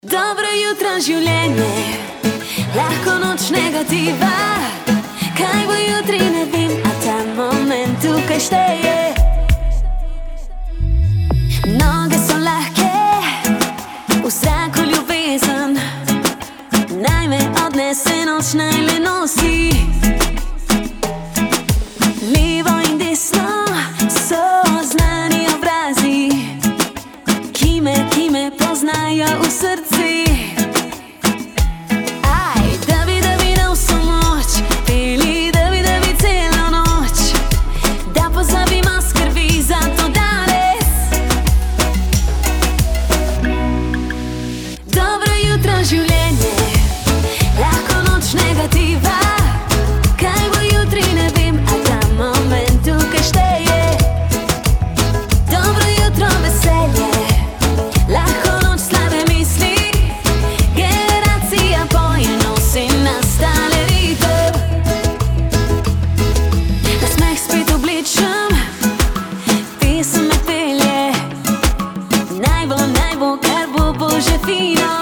Dobro jutro življenje, lahko noč negativa. Kaj bo jutri, ne vem, a ta moment tukaj šteje. Noge so lahke, v zraku ljubezen, naj me odnese noč, naj le nosi. Levo in desno so znani obrazi, ki me poznajo v srci. Aj, da bi dal vso moč, peli, da bi celo noč, da pozabimo skrbi za to danes. Dobro jutro življenje, lahko noč negativa. Kaj bo jutri, ne vem, a ta moment tukaj šteje. Dobro jutro veselje, lahko noč slabe misli, generacija poje nosi nastale ritem. Nasmeh spet obličem, pesem me pelje, naj bo, kar bo že fino.